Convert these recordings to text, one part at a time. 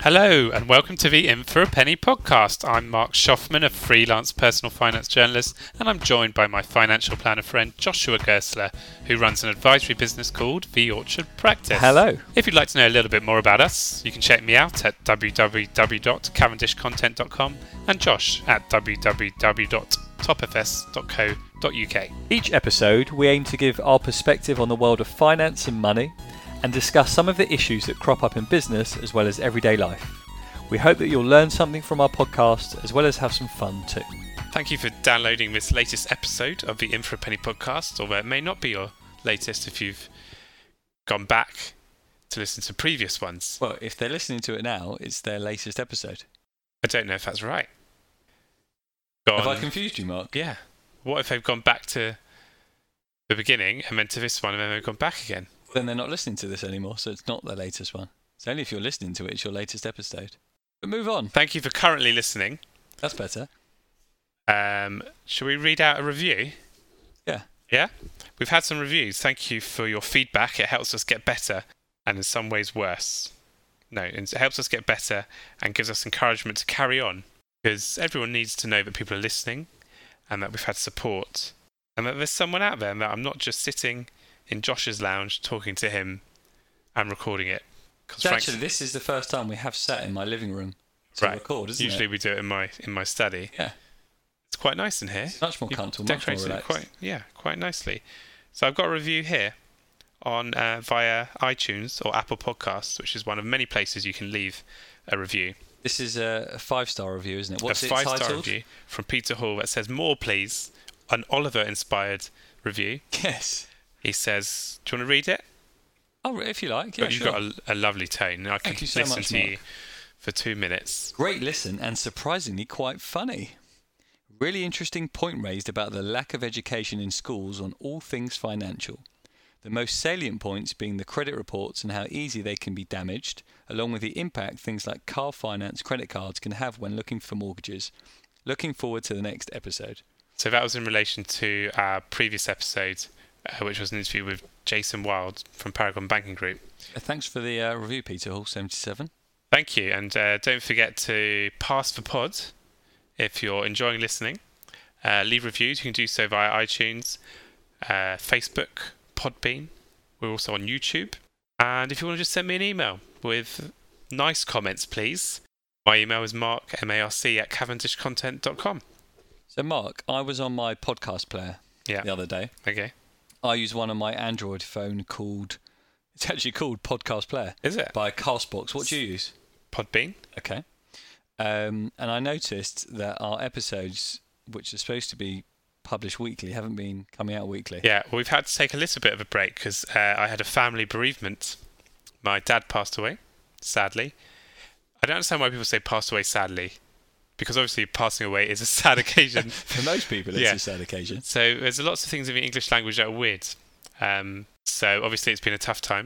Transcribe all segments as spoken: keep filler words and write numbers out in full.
Hello and welcome to the In for a Penny podcast. I'm Mark Schoffman, a freelance personal finance journalist, and I'm joined by my financial planner friend Joshua Gersler, who runs an advisory business called The Orchard Practice. Hello. If you'd like to know a little bit more about us, you can check me out at w w w dot cavendish content dot com and Josh at w w w dot top f s dot co dot u k. Each episode, we aim to give our perspective on the world of finance and money, and discuss some of the issues that crop up in business as well as everyday life. We hope that you'll learn something from our podcast as well as have some fun too. Thank you for downloading this latest episode of the In for a Penny podcast, although it may not be your latest if you've gone back to listen to previous ones. Well, if they're listening to it now, it's their latest episode. I don't know if that's right. Gone. Have Gone, I confused you, Mark? yeah. What if they've gone back to the beginning and then to this one and then they've gone back again? Then they're not listening to this anymore, so it's not their latest one. It's only if you're listening to it, it's your latest episode. But move on. Thank you for currently listening. That's better. Um, shall we read out a review? Yeah. Yeah? We've had some reviews. Thank you for your feedback. It helps us get better and in some ways worse. No, it helps us get better and gives us encouragement to carry on, because everyone needs to know that people are listening and that we've had support and that there's someone out there and that I'm not just sitting in Josh's lounge talking to him and recording it. So actually, this is the first time we have sat in my living room to right. record, isn't Usually it? we do it in my in my study. Yeah. It's quite nice in here. It's much more You've comfortable, much more decorated it relaxed. quite, yeah, quite nicely. So I've got a review here on uh, via iTunes or Apple Podcasts, which is one of many places you can leave a review. This is a, a five-star review, isn't it? What's a it five-star titled? review from Peter Hall that says, "More please," an Oliver-inspired review. Yes. He says, do you want to read it? Oh, if you like, yeah, You've sure. got a, a lovely tone. I Thank can you so listen much, to Mark. you for two minutes. Great listen and surprisingly quite funny. Really interesting point raised about the lack of education in schools on all things financial. The most salient points being the credit reports and how easy they can be damaged, along with the impact things like car finance, credit cards can have when looking for mortgages. Looking forward to the next episode. So that was in relation to our previous episode, uh, which was an interview with Jason Wild from Paragon Banking Group. Uh, thanks for the uh, review, Peter Hall seventy-seven. Thank you, and uh, don't forget to pass the pod if you're enjoying listening. Uh, leave reviews. You can do so via iTunes, uh, Facebook, Podbean. We're also on YouTube. And if you want to just send me an email with nice comments, please. My email is mark, M A R C, at cavendish content dot com. So, Mark, I was on my podcast player Yeah. the other day. Okay. I use one on my Android phone called, it's actually called Podcast Player. Is it? By Castbox. What do you use? Podbean? Okay. Um, and I noticed that our episodes, which are supposed to be published weekly, haven't been coming out weekly. Yeah, well, we've had to take a little bit of a break because uh, I had a family bereavement. My dad passed away, sadly. I don't understand why people say passed away sadly, because obviously passing away is a sad occasion. For most people, it's Yeah. a sad occasion. So there's lots of things in the English language that are weird. Um, so obviously it's been a tough time.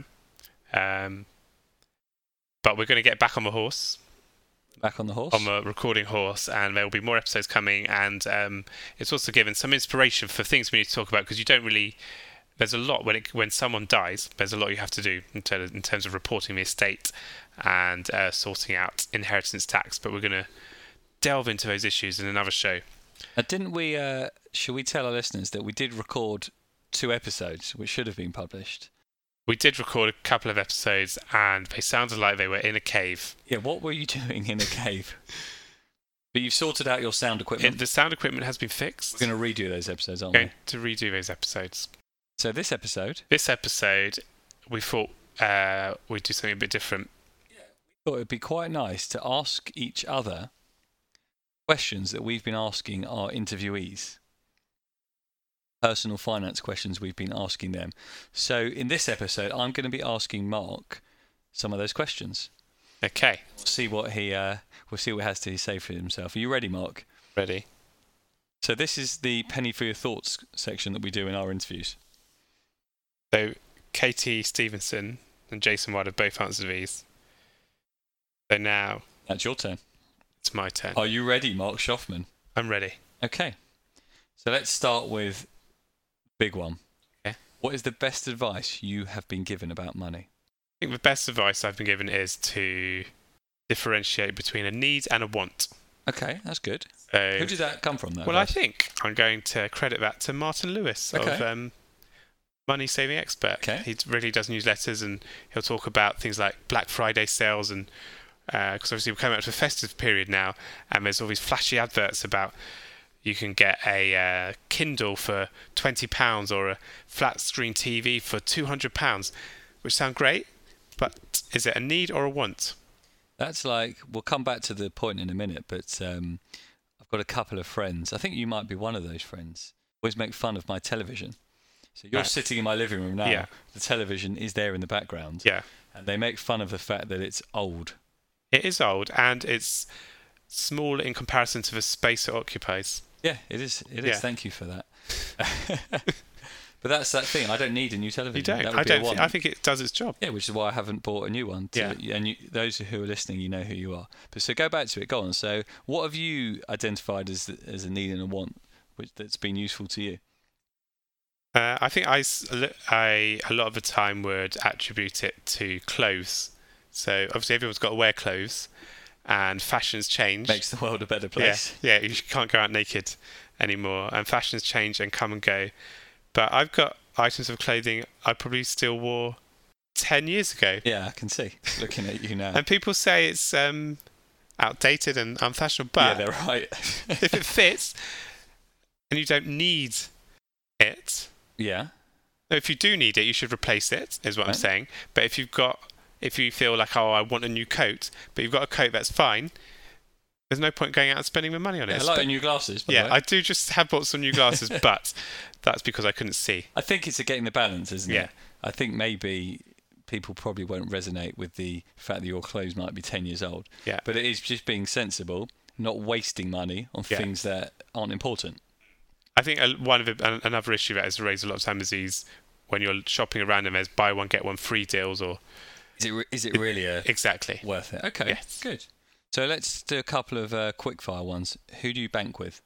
Um, but we're going to get back on the horse, Back on the horse. on the recording horse, and there will be more episodes coming. And um, it's also given some inspiration for things we need to talk about, because you don't really... There's a lot when it, when someone dies. There's a lot you have to do in, ter- in terms of reporting the estate and uh, sorting out inheritance tax. But we're going to delve into those issues in another show. Now, didn't we, uh, should we tell our listeners that we did record two episodes, which should have been published? We did record a couple of episodes, and they sounded like they were in a cave. Yeah, what were you doing in a cave? But you've sorted out your sound equipment. It, the sound equipment has been fixed. We're going to redo those episodes, aren't We're we? going to redo those episodes. So this episode, This episode, we thought uh, we'd do something a bit different. I thought it'd be quite nice to ask each other questions that we've been asking our interviewees. Personal finance questions we've been asking them. So in this episode, I'm going to be asking Mark some of those questions. Okay, We'll see what he uh, we'll see what he has to say for himself. Are you ready, Mark? ready? So this is the penny for your thoughts section that we do in our interviews. So Katie Stevenson and Jason White have both answered these. So now That's your turn. it's my turn. Are you ready, Mark Schoffman? I'm ready. Okay. So let's start with big one. Okay. What is the best advice you have been given about money? I think the best advice I've been given is to differentiate between a need and a want. Okay, that's good. So, Who did that come from, though? well, I advice? think I'm going to credit that to Martin Lewis of Okay. um, Money Saving Expert. Okay. He really does newsletters, and he'll talk about things like Black Friday sales, and because obviously we're coming up to the festive period now, and there's all these flashy adverts about you can get a uh, Kindle for twenty pounds or a flat screen T V for two hundred pounds, which sound great, but is it a need or a want? That's like, we'll come back to the point in a minute, but um, I've got a couple of friends. I think you might be one of those friends. Always make fun of my television. So you're Right. sitting in my living room now. Yeah. The television is there in the background. Yeah. And they make fun of the fact that it's old. It is old, and it's small in comparison to the space it occupies. Yeah, it is. It is. Yeah. Thank you for that. But that's that thing. I don't need a new television. You don't. That would I be a don't. Think, want. I think it does its job. Yeah, which is why I haven't bought a new one. To, Yeah. And you, those who are listening, you know who you are. But so go back to it. Go on. So what have you identified as as a need and a want, which that's been useful to you? Uh, I think I, s- I a lot of the time would attribute it to clothes. So obviously everyone's got to wear clothes, and fashion's changed. Makes the world a better place. Yeah, yeah, you can't go out naked anymore, and fashion's changed and come and go. But I've got items of clothing I probably still wore ten years ago, Yeah, I can see. Looking at you now. and people say it's um, outdated and unfashionable. yeah, But they're right. if it fits, and you don't need it, yeah. if you do need it, you should replace it. Is what I'm Right. saying. But if you've got, if you feel like, oh, I want a new coat, but you've got a coat that's fine, there's no point going out and spending the money on it. Yeah, I like Espe- your new glasses. By yeah, the way. I do just have bought some new glasses, but that's because I couldn't see. I think it's a getting the balance, isn't Yeah. it? I think maybe people probably won't resonate with the fact that your clothes might be ten years old. Yeah. But it is just being sensible, not wasting money on Yeah. things that aren't important. I think a- one of the, an- another issue that is raised a lot of times is these, when you're shopping around and there's buy one get one free deals, or Is it re- is it really a exactly. worth it? Okay, Yes. good. So let's do a couple of uh, quickfire ones. Who do you bank with?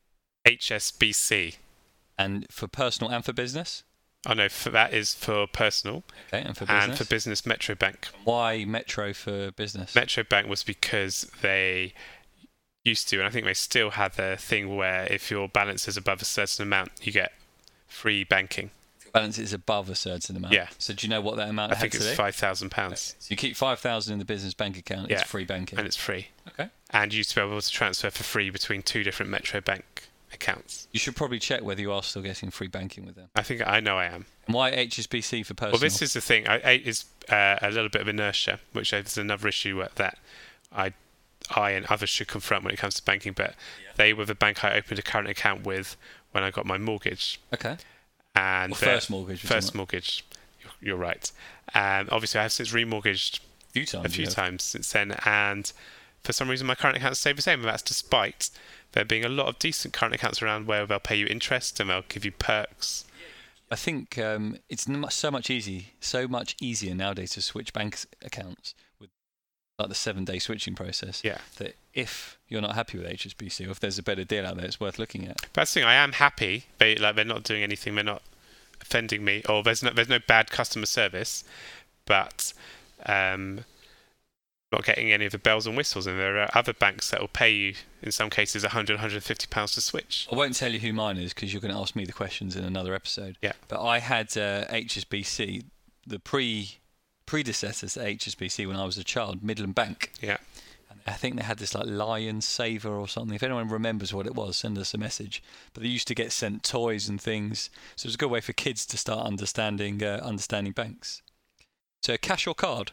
H S B C. And for personal and for business? Oh no, for that is for personal, Okay, and for business? and for business Metro Bank. Why Metro for business? Metro Bank was because they used to, and I think they still have the thing where if your balance is above a certain amount, you get free banking. Balance is above a certain amount. Yeah. So do you know what that amount I had think today? it's five thousand pounds, So you keep five thousand in the business bank account. Yeah. It's free banking. and it's free. Okay. And you used to be able to transfer for free between two different Metro Bank accounts. You should probably check whether you are still getting free banking with them. I think I know I am. And why H S B C for personal? Well, this is the thing. I, eight is uh, a little bit of inertia, which is another issue that I, I and others should confront when it comes to banking. But they were the bank I opened a current account with when I got my mortgage. Okay. And Or uh, first mortgage. we're first talking mortgage. You're, you're right. And obviously, I have since remortgaged about. a few times. a few you have. times since then. And for some reason, my current account stayed the same. And that's despite there being a lot of decent current accounts around where they'll pay you interest and they'll give you perks. I think um, it's n- so much easy, so much easier nowadays to switch bank s- accounts with like the seven-day switching process. Yeah. That if you're not happy with H S B C, or if there's a better deal out there, it's worth looking at. But that's the thing. I am happy. They like they're not doing anything. They're not offending me, or there's no there's no bad customer service, but um, not getting any of the bells and whistles. And there are other banks that will pay you in some cases one hundred, one hundred fifty pounds to switch. I won't tell you who mine is because you're going to ask me the questions in another episode. Yeah. But I had uh, H S B C, the pre predecessors to H S B C when I was a child, Midland Bank. Yeah. And I think they had this like Lion Saver or something. If anyone remembers what it was, send us a message. But they used to get sent toys and things, so it was a good way for kids to start understanding uh, understanding banks. So cash or card?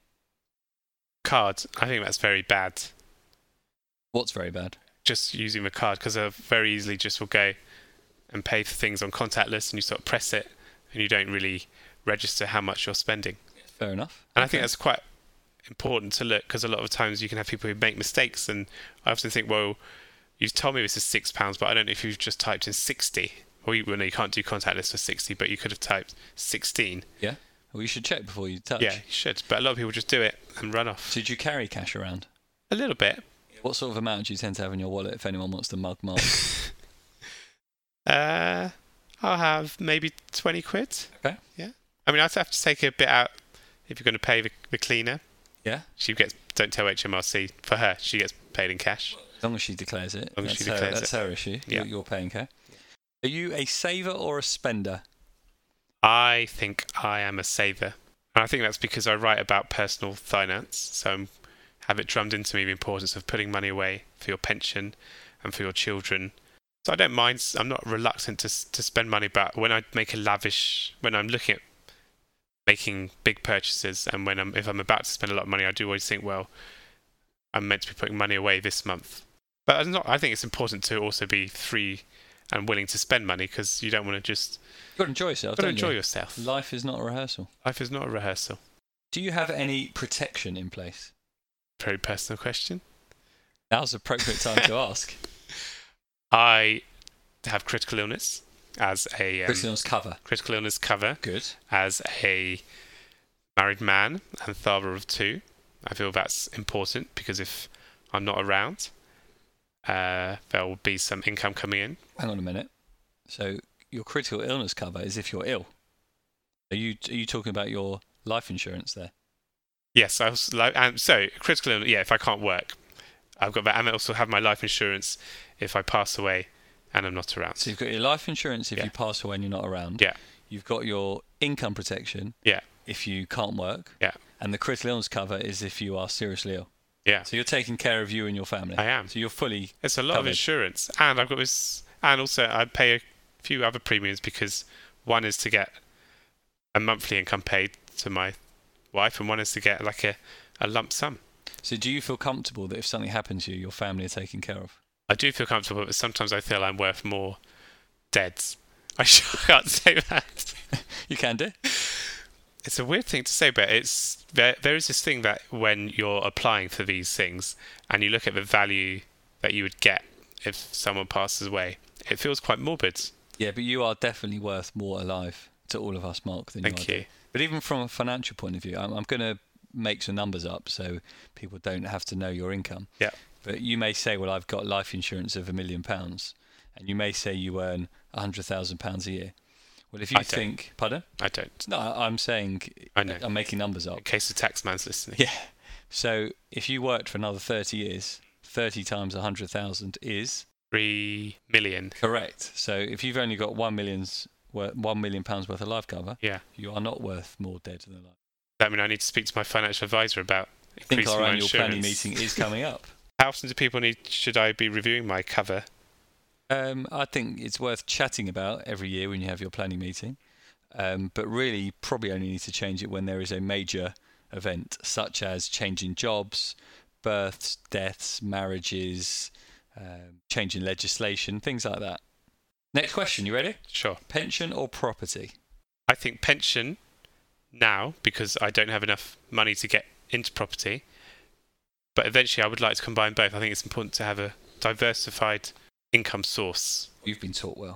Card. I think that's very bad. What's very bad? Just using the card, because I very easily just will go and pay for things on contactless, and you sort of press it, and you don't really register how much you're spending. Fair enough. And I Okay. think that's quite important to look, because a lot of times you can have people who make mistakes, and I often think, well, you've told me this is six pounds, but I don't know if you've just typed in sixty. Or you, well, no, you can't do contactless for sixty, but you could have typed sixteen. Yeah. Well, you should check before you touch. Yeah, you should. But a lot of people just do it and run off. So did you carry cash around? A little bit. What sort of amount do you tend to have in your wallet if anyone wants to mug Mark? Uh, I'll have maybe twenty quid. Okay. Yeah. I mean, I'd have to take a bit out if you're going to pay the, the cleaner. Yeah. She gets don't tell H M R C for her. She gets paid in cash. As long as she declares it. As long as that's she her, declares that's it. her issue. Yeah. You're, you're paying her. Are you a saver or a spender? I think I am a saver. And I think that's because I write about personal finance. So I have it drummed into me the importance of putting money away for your pension and for your children. So I don't mind. I'm not reluctant to to spend money, but when I make a lavish, when I'm looking at making big purchases, and when I'm if I'm about to spend a lot of money, I do always think, well, I'm meant to be putting money away this month. But I'm not. I think it's important to also be free and willing to spend money, because you don't want to just. You've got to enjoy yourself. Got to don't enjoy you? yourself. Life is not a rehearsal. Life is not a rehearsal. Do you have any protection in place? Very personal question. Now's the appropriate time to ask. I have critical illness as a um, Critical illness cover. critical illness cover Good. as a married man and father of two. I feel that's important, because if I'm not around, uh, there will be some income coming in. Hang on a minute. So your critical illness cover is if you're ill. Are you are you talking about your life insurance there? Yes, I was like, and so critical illness. Yeah, if I can't work, I've got that, and I also have my life insurance if I pass away and I'm not around. So you've got your life insurance if Yeah. you pass away and you're not around. Yeah. You've got your income protection. Yeah. If you can't work. Yeah. And the critical illness cover is if you are seriously ill. Yeah. So you're taking care of you and your family. I am. So you're fully. It's a lot of covered. insurance, and I've got this, and also I pay a few other premiums, because one is to get a monthly income paid to my wife, and one is to get like a, a lump sum. So do you feel comfortable that if something happens to you, your family are taken care of? I do feel comfortable, but sometimes I feel I'm worth more dead. I can't say that. You can do. It's a weird thing to say, but it's there. There is this thing that when you're applying for these things and you look at the value that you would get if someone passes away, it feels quite morbid. Yeah, but you are definitely worth more alive to all of us, Mark, than Thank you are. you. But even from a financial point of view, I'm, I'm going to make some numbers up so people don't have to know your income. Yeah. But you may say, well, I've got life insurance of a million pounds, and you may say you earn a hundred thousand pounds a year. Well, if you I don't. think, pardon? I don't. No, I'm saying I know. I'm making numbers up. In case the taxman's listening. Yeah. So if you worked for another thirty years, thirty times a hundred thousand is Three million. correct. So if you've only got one million's worth, one million pounds worth of life cover, Yeah. you are not worth more dead than alive. That means I need to speak to my financial advisor about I think increasing our my annual insurance. planning meeting is coming up. How often do people need? Should I be reviewing my cover? Um, I think it's worth chatting about every year when you have your planning meeting. Um, but really, you probably only need to change it when there is a major event, such as changing jobs, births, deaths, marriages, um, changing legislation, things like that. Next question, you ready? Sure. Pension or property? I think pension now, because I don't have enough money to get into property. But eventually I would like to combine both. I think it's important to have a diversified income source You've been taught well.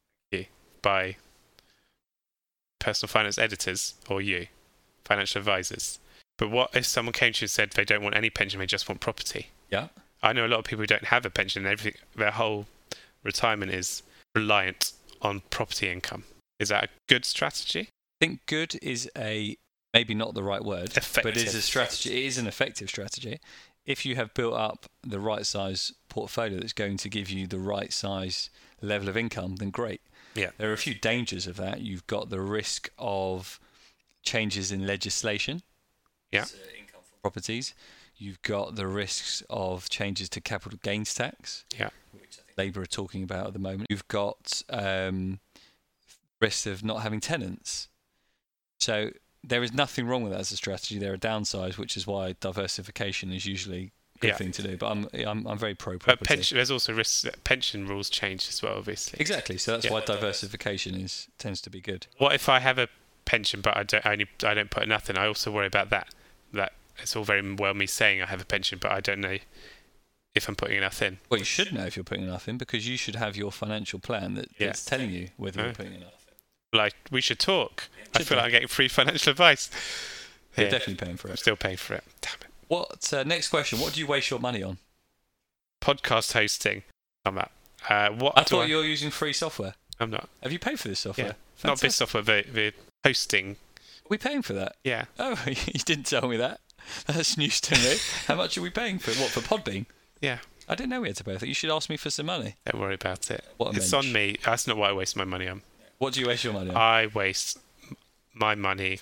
by personal finance editors or you, financial advisors. But what if someone came to you and said they don't want any pension, they just want property? Yeah. I know a lot of people who don't have a pension and everything, their whole retirement is reliant on property income. Is that a good strategy? I think good is a maybe not the right word, but Effective. it's a strategy. It is an effective strategy. If you have built up the right size portfolio that's going to give you the right size level of income, then great. Yeah. There are a few dangers of that. You've got the risk of changes in legislation. Yeah. So income from properties. You've got the risks of changes to capital gains tax. Yeah. Which I think Labour are talking about at the moment. You've got um, risks of not having tenants. So there is nothing wrong with that as a strategy. There are downsides, which is why diversification is usually a good Yeah. thing to do. But I'm I'm, I'm very pro But property. pension, there's also risks that pension rules change as well, obviously. Exactly. So that's Yeah. why diversification is tends to be good. What if I have a pension but I don't I only I don't put enough in? I also worry about that. That it's all very well me saying I have a pension, but I don't know if I'm putting enough in. Well, you should know if you're putting enough in because you should have your financial plan that, Yeah. that's telling you whether Oh. you're putting enough in. Like, we should talk. I Should feel we? like I'm getting free financial advice. You're Yeah. definitely paying for I'm it. still paying for it. Damn it. What uh, next question? What do you waste your money on? Podcast hosting. I'm at. Uh, what I do thought I, you were using free software. I'm not. Have you paid for this software? Yeah. Not Fantastic. this software, the, the hosting. Are we paying for that? Yeah. Oh, you didn't tell me that. That's news to me. How much are we paying for what, for Podbean? Yeah. I didn't know we had to pay for it. You should ask me for some money. Don't worry about it. What a it's mensch. on me. That's not what I waste my money on. What do you waste your money on? I waste my money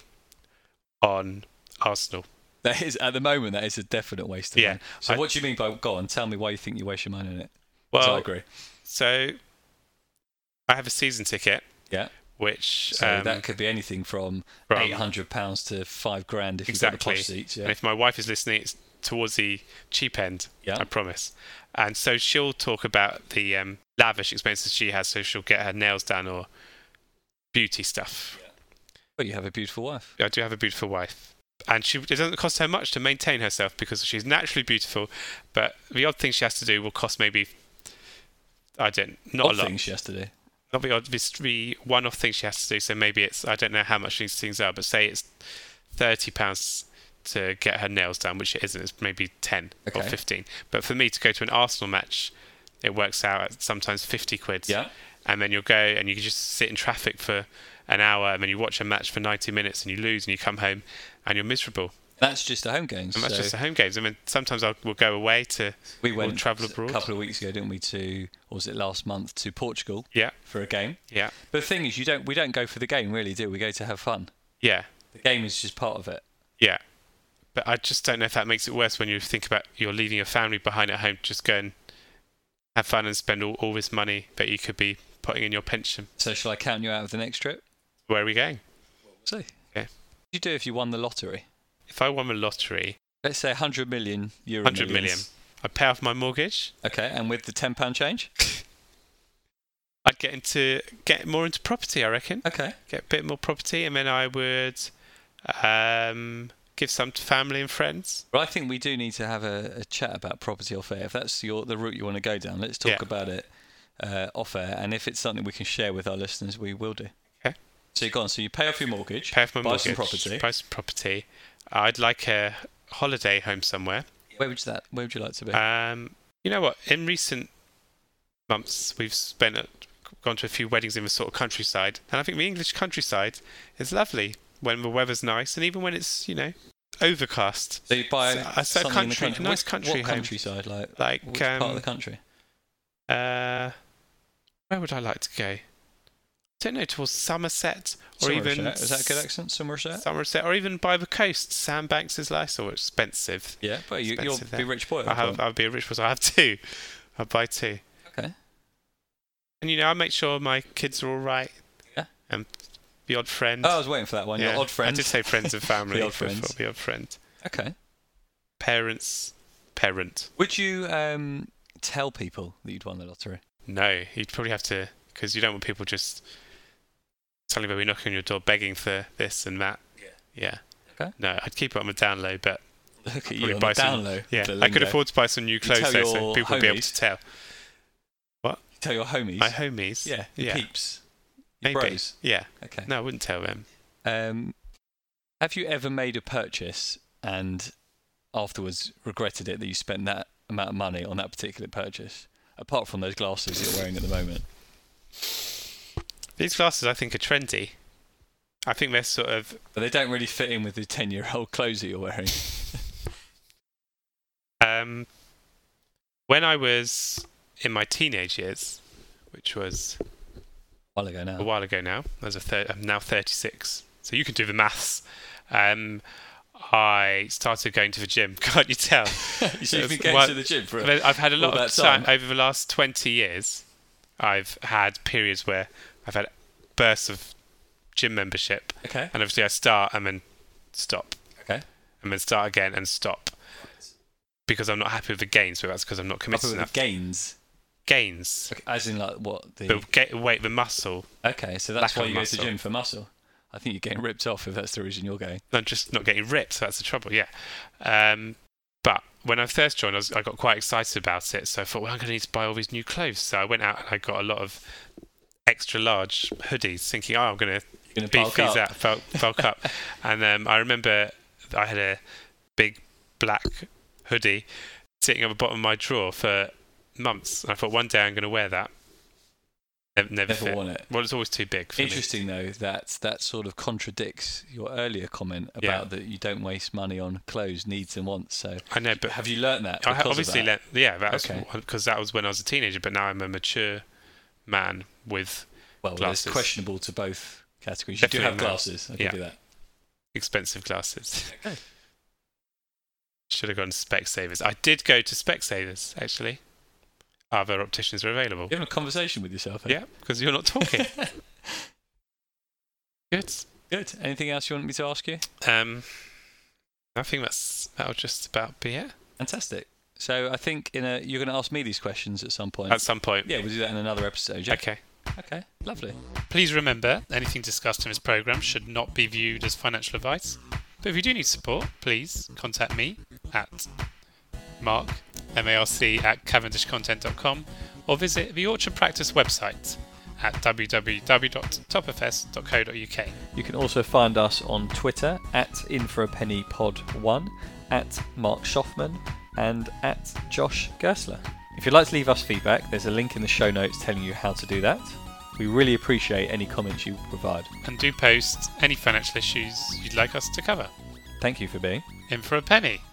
on Arsenal. That is, at the moment, that is a definite waste of Yeah. money. So I- what do you mean by, go on, tell me why you think you waste your money on it. 'Cause Well, I agree. so I have a season ticket, Yeah. which So um, that could be anything from, from- eight hundred pounds to five grand if exactly. you've got the posh seats. And Yeah. if my wife is listening, it's towards the cheap end. Yeah. I promise. And so she'll talk about the um, lavish expenses she has. So she'll get her nails done or beauty stuff. But you have a beautiful wife. I do have a beautiful wife. And she, it doesn't cost her much to maintain herself because she's naturally beautiful. But the odd thing she has to do will cost maybe, I don't, not Odd a lot. things she has to do. Not the odd, this the one-off thing she has to do. So maybe it's, I don't know how much these things are, but say it's thirty pounds to get her nails done, which it isn't. It's maybe ten or Okay. fifteen. But for me to go to an Arsenal match, it works out at sometimes fifty quid. Yeah. And then you'll go and you can just sit in traffic for an hour and then you watch a match for ninety minutes and you lose and you come home and you're miserable. That's just the home games. And that's so just the home games. I mean, sometimes I'll, we'll go away to we or went travel a abroad. couple of weeks ago, didn't we, to, or was it last month, to Portugal Yeah, for a game. yeah, But the thing is, you don't we don't go for the game, really, do we? We go to have fun. yeah, The game is just part of it. yeah. But I just don't know if that makes it worse when you think about you're leaving your family behind at home to just go and have fun and spend all, all this money that you could be putting in your pension. So shall I count you out of the next trip? Where are we going? See. Okay. What would you do if you won the lottery? If I won the lottery, Let's say one hundred million euro. one hundred million, millions. I'd pay off my mortgage. Okay, and with the ten pound change? I'd get into get more into property, I reckon. Okay. Get a bit more property, and then I would um, give some to family and friends. Well, I think we do need to have a, a chat about property off air. If that's your the route you want to go down, let's talk Yeah. about it uh, off air. And if it's something we can share with our listeners, we will do. Okay. So you go on. So you pay off your mortgage, Pay off my buy mortgage. some property. Buy some property. I'd like a holiday home somewhere. Where would you that? Where would you like to be? Um, you know what? In recent months, we've spent a, gone to a few weddings in the sort of countryside, and I think the English countryside is lovely when the weather's nice, and even when it's you know overcast. so you buy so- I said something in the country- country. nice what, country what home. countryside? Like, Like which part of um, the country? uh, where would I like to go? I don't know, towards Somerset or even Somerset. Is that a good accent? Somerset. Somerset, or even by the coast. Sandbanks is nice or expensive. Yeah, but you, you'll Expensive be there. rich boy. at I that have, point. I'll be a rich person. I have two. I'll buy two. Okay. And you know, I make sure my kids are all right. Yeah. And the odd friend. Oh, I was waiting for that one. Yeah, Your odd friend. I did say friends and family. The odd before, friends. The odd friend. Okay. Parents. Parent. Would you um, tell people that you'd won the lottery? No, you'd probably have to, because you don't want people just suddenly they'll be knocking on your door begging for this and that. Yeah. Yeah. Okay. No, I'd keep it on the down low, but Look at Probably you on buy the some- down low. yeah, the I could lingo. afford to buy some new clothes tell though, so your people would be able homies. to tell. Tell your homies. My homies. Yeah, your yeah, peeps. Your maybe. bros. Yeah. Okay. No, I wouldn't tell them. Um, have you ever made a purchase and afterwards regretted it that you spent that amount of money on that particular purchase? Apart from those glasses you're wearing at the moment. These glasses, I think, are trendy. I think they're sort of. But they don't really fit in with the ten-year-old clothes that you're wearing. Um, when I was in my teenage years, which was A while ago now. a while ago now, I was a thir- I'm now thirty-six, so you can do the maths. Um, I started going to the gym. Can't you tell? So you've been It's- going well, to the gym for a But I've had a lot all of that time time. over the last twenty years. I've had periods where I've had bursts of gym membership, Okay. and obviously I start and then stop, Okay. and then start again and stop because I'm not happy with the gains. But that's because I'm not committed Couple of enough. the gains. Gains, Okay, as in like what the. the ga- weight, the muscle. Okay, so that's lack why of you go to muscle. the gym for muscle. I think you're getting ripped off if that's the reason you're going. I'm just not getting ripped. So that's the trouble. Yeah. Um, but when I first joined, I, was, I got quite excited about it. So I thought, well, I'm going to need to buy all these new clothes. So I went out and I got a lot of extra large hoodies, thinking, oh, I'm going to You're going to beef bulk these up. out, bulk, bulk up. And um, I remember I had a big black hoodie sitting at the bottom of my drawer for months. And I thought one day I'm going to wear that. Never, never, Never fit. worn it. Well, it's always too big for Interesting though that that sort of contradicts your earlier comment about Yeah. that you don't waste money on clothes, needs and wants. So me. I know, but have you learnt that? I because ha- of obviously that? learnt, yeah, that's Okay. because that was when I was a teenager. But now I'm a mature man with Well, glasses. it's questionable to both categories. You do have Definitely not. glasses. I'll Yeah. give you that. expensive glasses. Okay. Should have gone to Specsavers. I did go to Specsavers actually. Other opticians are available. You're having a conversation with yourself. Eh? Yeah, because you're not talking. Good. Good. Anything else you want me to ask you? Um, I think that's that'll just about be it. Fantastic. So I think in a you're going to ask me these questions at some point. At some point. Yeah, we'll do that in another episode. Yeah? Okay. Okay. Lovely. Please remember, anything discussed in this programme should not be viewed as financial advice. But if you do need support, please contact me at Mark, M A R C, at cavendish content dot com or visit the Orchard Practice website at w w w dot top f s dot co dot u k. You can also find us on Twitter at in for a penny pod one, at Mark Schaffman, and at Josh Gersler. If you'd like to leave us feedback, there's a link in the show notes telling you how to do that. We really appreciate any comments you provide. And do post any financial issues you'd like us to cover. Thank you for being In for a penny.